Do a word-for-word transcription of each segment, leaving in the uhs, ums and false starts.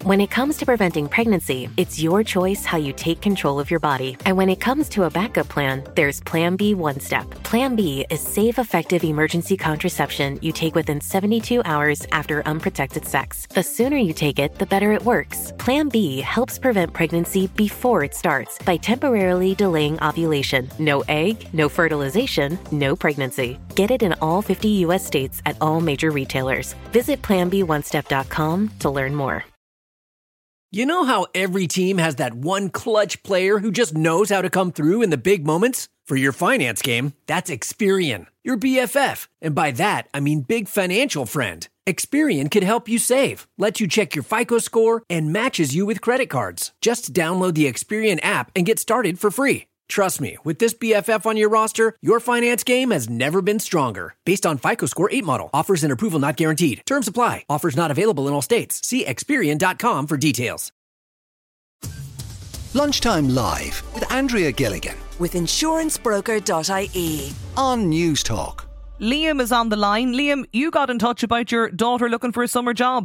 When it comes to preventing pregnancy, it's your choice how you take control of your body. And when it comes to a backup plan, there's Plan B One Step. Plan B is safe, effective emergency contraception you take within seventy-two hours after unprotected sex. The sooner you take it, the better it works. Plan B helps prevent pregnancy before it starts by temporarily delaying ovulation. No egg, no fertilization, no pregnancy. Get it in all fifty U S states at all major retailers. Visit plan b one step dot com to learn more. You know how every team has that one clutch player who just knows how to come through in the big moments? For your finance game, that's Experian, your B F F. And by that, I mean big financial friend. Experian can help you save, lets you check your FICO score, and matches you with credit cards. Just download the Experian app and get started for free. Trust me, with this B F F on your roster, your finance game has never been stronger. Based on FICO Score eight model. Offers and approval not guaranteed. Terms apply. Offers not available in all states. See Experian dot com for details. Lunchtime Live with Andrea Gilligan. With insurance broker dot I E. On News Talk. Liam is on the line. Liam, you got in touch about your daughter looking for a summer job.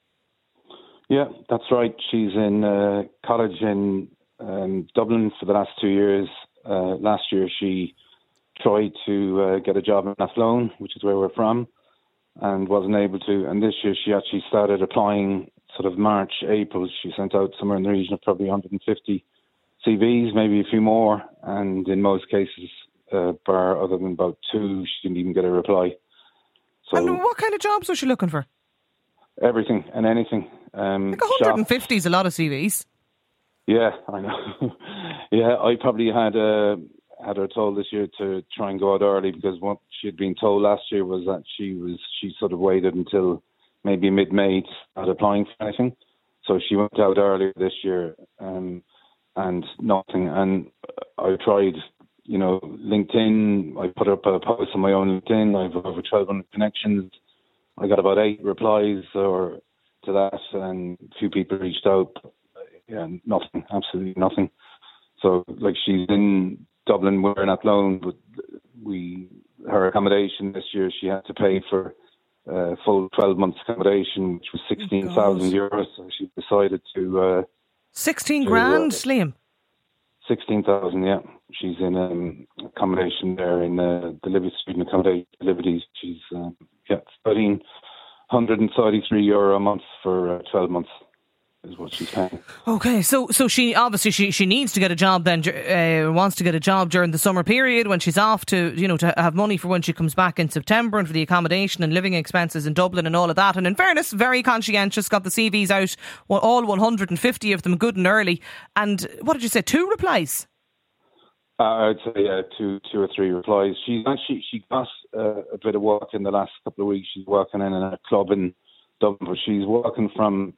Yeah, that's right. She's in uh, college in Um, Dublin for the last two years. Uh, last year she tried to uh, get a job in Athlone, which is where we're from, and wasn't able to. And this year she actually started applying sort of March, April. She sent out somewhere in the region of probably one hundred fifty C Vs, maybe a few more. And in most cases, uh, bar other than about two, she didn't even get a reply. So and what kind of jobs was she looking for? Everything and anything. Um, like one hundred fifty is a lot of C Vs. Yeah, I know. yeah, I probably had uh, had her told this year to try and go out early, because what she had been told last year was that she was she sort of waited until maybe mid-May to start applying for anything. So she went out earlier this year, um, and nothing. And I tried, you know, LinkedIn. I put up a post on my own LinkedIn. I have over twelve hundred connections. I got about eight replies or to that, and a few people reached out. Yeah, nothing, absolutely nothing. So, like, she's in Dublin, we're in Athlone, but we, her accommodation this year, she had to pay for uh, full twelve months accommodation, which was sixteen thousand euros. So she decided to... Uh, sixteen to, grand, uh, Liam? sixteen thousand, yeah. She's in um, accommodation there in uh, the Liberty Student Accommodation Liberties. She's, um, yeah, thirteen hundred thirty-three euro a month for uh, twelve months. Is what she's paying. Okay, so so she obviously she, she needs to get a job then, uh, wants to get a job during the summer period when she's off to, you know, to have money for when she comes back in September and for the accommodation and living expenses in Dublin and all of that. And in fairness, very conscientious, got the C Vs out, well, all one hundred fifty of them good and early. And what did you say, two replies? Uh, I'd say uh, two, two or three replies. She's actually she got uh, a bit of work in the last couple of weeks. She's working in a club in Dublin, but she's working from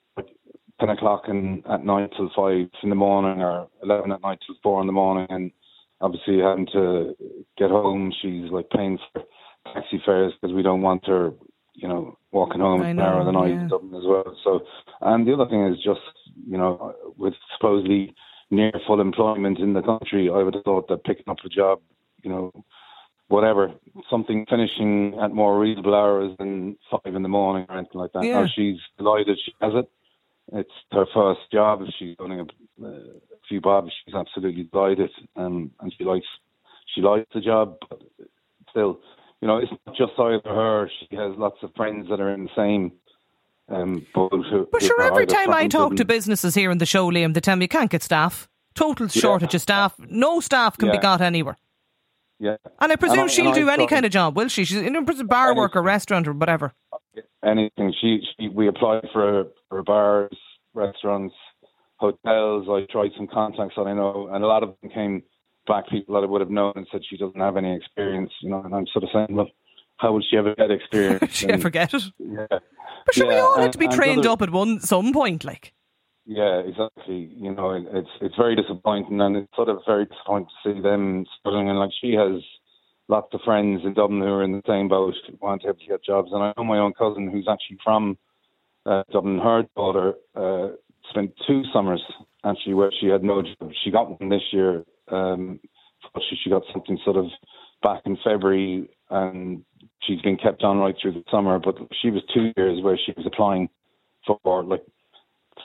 ten o'clock and at night till five in the morning, or eleven at night till four in the morning, and obviously having to get home, she's like paying for taxi fares because we don't want her, you know, walking home at an hour of the night in Dublin as well. So, and the other thing is just, you know, with supposedly near full employment in the country, I would have thought that picking up a job, you know, whatever, something finishing at more reasonable hours than five in the morning or anything like that. Yeah. Now she's delighted she has it. It's her first job. She's doing a, a few bobs. She's absolutely delighted, um, and she likes she likes the job. But still, you know, it's not just either her. She has lots of friends that are in the same um, boat. Who, but sure, every time I talk to businesses here in the show, Liam, they tell me you can't get staff. Total yeah. shortage of staff. No staff can yeah. be got anywhere. Yeah, and I presume and I, she'll do any thought, kind of job, will she? She's in a bar anything. work or restaurant or whatever. Anything. She, she we applied for for bars, restaurants, hotels. I tried some contacts that I know, and a lot of them came back people that I would have known and said she doesn't have any experience. You know, and I'm sort of saying, well, how will she ever get experience? Will she and, ever get it? Yeah, but sure, yeah, we all and, need to be trained other, up at one some point, like. Yeah, exactly. You know, it, it's it's very disappointing, and it's sort of very disappointing to see them struggling. And like, she has lots of friends in Dublin who are in the same boat, want to get jobs. And I know my own cousin, who's actually from uh, Dublin, her daughter uh, spent two summers actually where she had no job. She got one this year. Um, she, she got something sort of back in February, and she's been kept on right through the summer. But she was two years where she was applying for like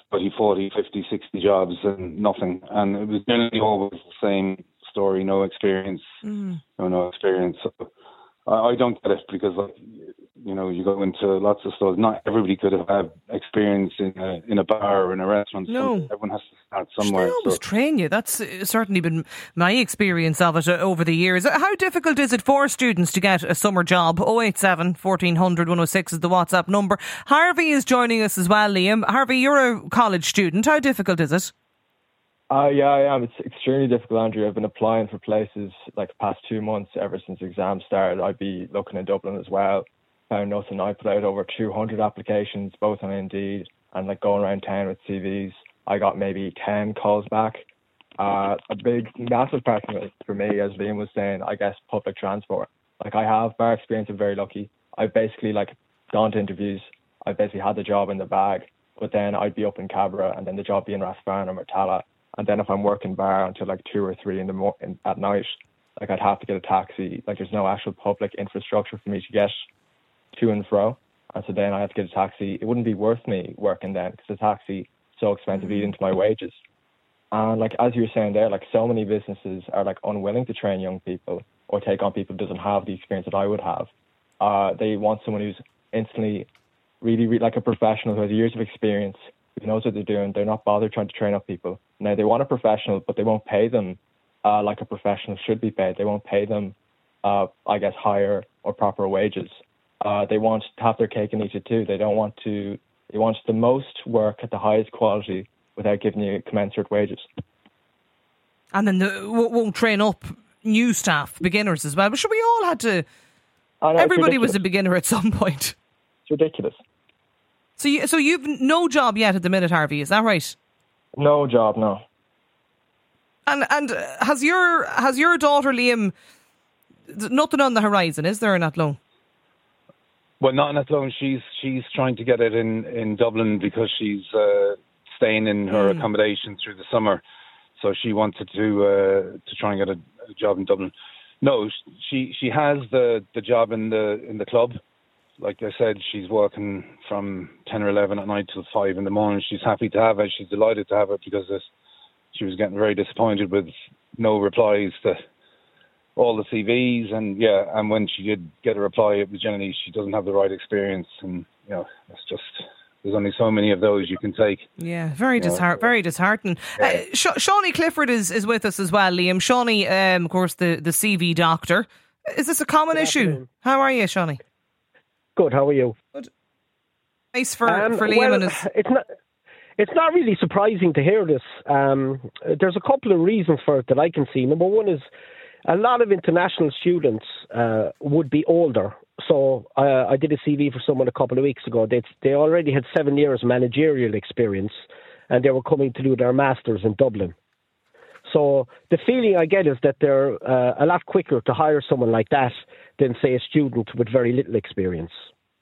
thirty, forty, fifty, sixty jobs and nothing. And it was generally always the same story, no experience, mm. no, no experience. So I, I don't get it because, like, you know, you go into lots of stores. Not everybody could have had experience in a, in a bar or in a restaurant. No. So everyone has to start somewhere. They always so. train you. That's certainly been my experience of it over the years. How difficult is it for students to get a summer job? oh eight seven, fourteen hundred, one oh six is the WhatsApp number. Harvey is joining us as well, Liam. Harvey, you're a college student. How difficult is it? Uh, yeah, I am. It's extremely difficult, Andrew. I've been applying for places like the past two months ever since exams started. I'd be looking in Dublin as well. Found nothing. I put out over two hundred applications, both on Indeed, and like going around town with C Vs. I got maybe ten calls back. Uh, a big, massive part of it for me, as Liam was saying, I guess public transport. Like I have bar experience, I'm very lucky. I've basically like gone to interviews. I basically had the job in the bag, but then I'd be up in Cabra, and then the job be in Rathfarnham or Tala. And then if I'm working bar until like two or three in the mo- in, at night, like I'd have to get a taxi. Like there's no actual public infrastructure for me to get to and fro, and so then I have to get a taxi. It wouldn't be worth me working then because the taxi is so expensive, eating into my wages. And like as you were saying there, like so many businesses are like unwilling to train young people or take on people who doesn't have the experience that I would have. Uh, they want someone who's instantly really, really like a professional who has years of experience, who knows what they're doing. They're not bothered trying to train up people. Now they want a professional, but they won't pay them uh, like a professional should be paid. They won't pay them, uh, I guess, higher or proper wages. Uh, they want to have their cake and eat it too. They don't want to. They want the most work at the highest quality without giving you commensurate wages. And then the, won't train up new staff, beginners as well. But sure, we all had to. Oh, no, everybody was a beginner at some point. It's ridiculous. So, you, so you've no job yet at the minute, Harvey. Is that right? No job, no. And and has your has your daughter Liam nothing on the horizon? Is there in Athlone? Well, not in Athlone. She's she's trying to get it in, in Dublin because she's uh, staying in her mm. accommodation through the summer. So she wanted to uh, to try and get a, a job in Dublin. No, she she has the, the job in the in the club. Like I said, she's working from ten or eleven at night till five in the morning. She's happy to have it. She's delighted to have it because it, she was getting very disappointed with no replies to all the C Vs, and yeah, and when she did get a reply, it was generally she doesn't have the right experience, and you know, it's just there's only so many of those you can take. Yeah, very disheart, very disheartening. Yeah. Uh, Sha- Shawnee Clifford is, is with us as well, Liam. Shawnee, um, of course, the, the C V doctor. Is this a common Good issue? Afternoon. How are you, Shawnee? Good. How are you? Good. Nice for um, for Liam well, and his. It's not. It's not really surprising to hear this. Um, there's a couple of reasons for it that I can see. Number one is a lot of international students uh, would be older. So uh, I did a C V for someone a couple of weeks ago. They they already had seven years managerial experience, and they were coming to do their masters in Dublin. So the feeling I get is that they're uh, a lot quicker to hire someone like that than, say, a student with very little experience.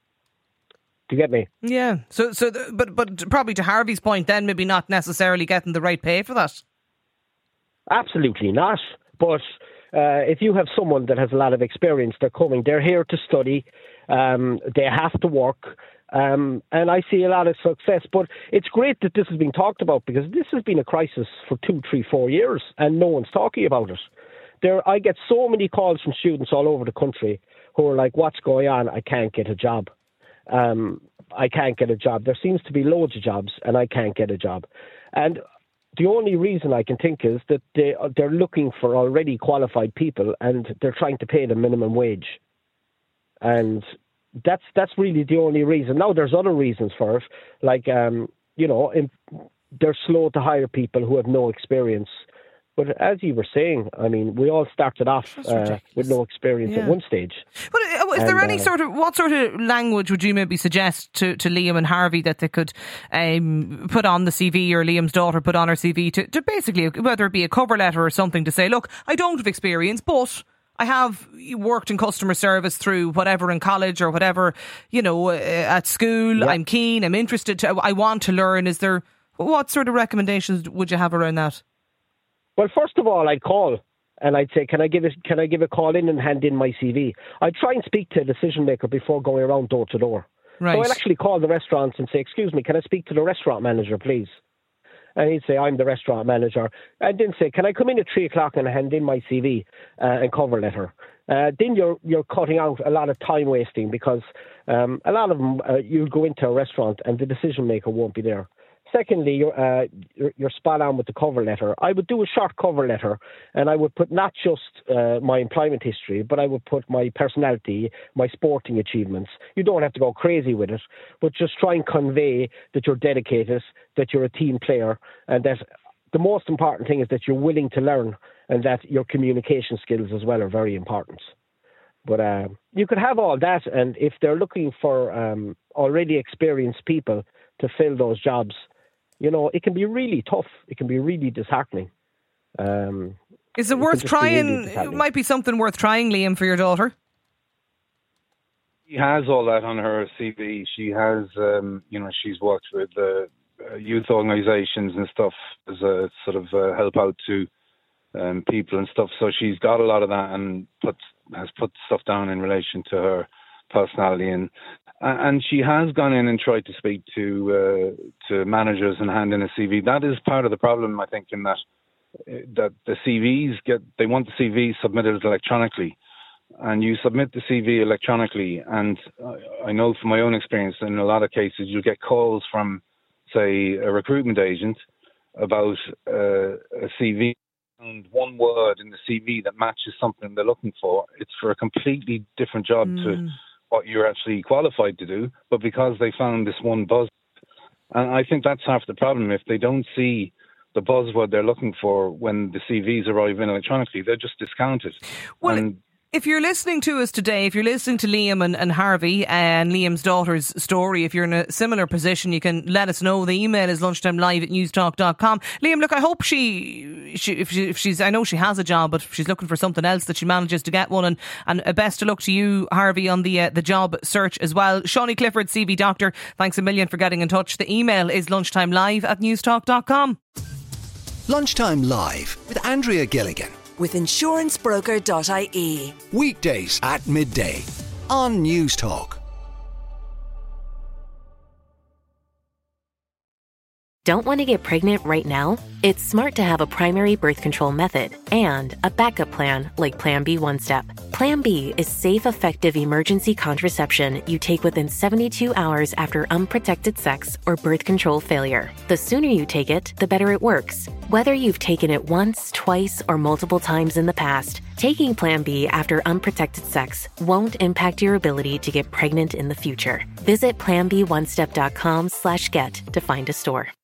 Do you get me? Yeah. So, so, the, but, but probably to Harvey's point, then maybe not necessarily getting the right pay for that. Absolutely not. But uh, if you have someone that has a lot of experience, they're coming. They're here to study. Um, they have to work. Um, and I see a lot of success. But it's great that this has been talked about because this has been a crisis for two, three, four years, and no one's talking about it. There, I get so many calls from students all over the country who are like, "What's going on? I can't get a job." Um, I can't get a job. There seems to be loads of jobs and I can't get a job. And the only reason I can think is that they, they're looking for already qualified people and they're trying to pay them minimum wage. And that's that's really the only reason. Now, there's other reasons for it. Like, um, you know, in, they're slow to hire people who have no experience. But as you were saying, I mean, we all started off uh, with no experience yeah. at one stage. But is and, there any uh, sort of, what sort of language would you maybe suggest to, to Liam and Harvey that they could um, put on the C V, or Liam's daughter put on her C V to, to basically, whether it be a cover letter or something, to say, look, I don't have experience, but I have worked in customer service through whatever in college or whatever, you know, uh, at school. Yeah. I'm keen, I'm interested, to, I want to learn. Is there, what sort of recommendations would you have around that? Well, first of all, I'd call and I'd say, can I give a, can I give a call in and hand in my C V? I'd try and speak to a decision maker before going around door to door. Right. So I'd actually call the restaurants and say, excuse me, can I speak to the restaurant manager, please? And he'd say, I'm the restaurant manager. And then say, can I come in at three o'clock and hand in my C V uh, and cover letter? Uh, then you're you're cutting out a lot of time wasting, because um, a lot of them, uh, you'll go into a restaurant and the decision maker won't be there. Secondly, you're, uh, you're, you're spot on with the cover letter. I would do a short cover letter, and I would put not just uh, my employment history, but I would put my personality, my sporting achievements. You don't have to go crazy with it, but just try and convey that you're dedicated, that you're a team player, and that the most important thing is that you're willing to learn, and that your communication skills as well are very important. But uh, you could have all that, and if they're looking for um, already experienced people to fill those jobs, you know, it can be really tough. It can be really disheartening. Um, Is it, it worth trying? Really it might be something worth trying, Liam, for your daughter. She has all that on her C V. She has, um, you know, she's worked with uh, uh, youth organisations and stuff as a sort of uh, help out to um, people and stuff. So she's got a lot of that, and put has put stuff down in relation to her personality, and and she has gone in and tried to speak to uh, to managers and hand in a C V. That is part of the problem, I think, in that that the C Vs get they want the C V submitted electronically, and you submit the C V electronically, and I know from my own experience, in a lot of cases, you get calls from, say, a recruitment agent about uh, a C V. And one word in the C V that matches something they're looking for, it's for a completely different job mm. to what you're actually qualified to do, but because they found this one buzz. And I think that's half the problem. If they don't see the buzzword they're looking for when the C Vs arrive in electronically, they're just discounted. Well, and if you're listening to us today, if you're listening to Liam and, and Harvey and Liam's daughter's story, if you're in a similar position, you can let us know. The email is lunchtimelive at newstalk dot com. Liam, look, I hope she, she, if, she if she's, I know she has a job, but if she's looking for something else, that she manages to get one. And, and uh, best of luck to you, Harvey, on the uh, the job search as well. Shawnee Clifford, C V Doctor, thanks a million for getting in touch. The email is lunchtimelive at newstalk dot com. Lunchtime Live with Andrea Gilligan. With insurance broker dot I E. Weekdays at midday on Newstalk. Don't want to get pregnant right now? It's smart to have a primary birth control method and a backup plan like Plan B One Step. Plan B is safe, effective emergency contraception you take within seventy-two hours after unprotected sex or birth control failure. The sooner you take it, the better it works. Whether you've taken it once, twice, or multiple times in the past, taking Plan B after unprotected sex won't impact your ability to get pregnant in the future. Visit plan b one step dot com slash get to find a store.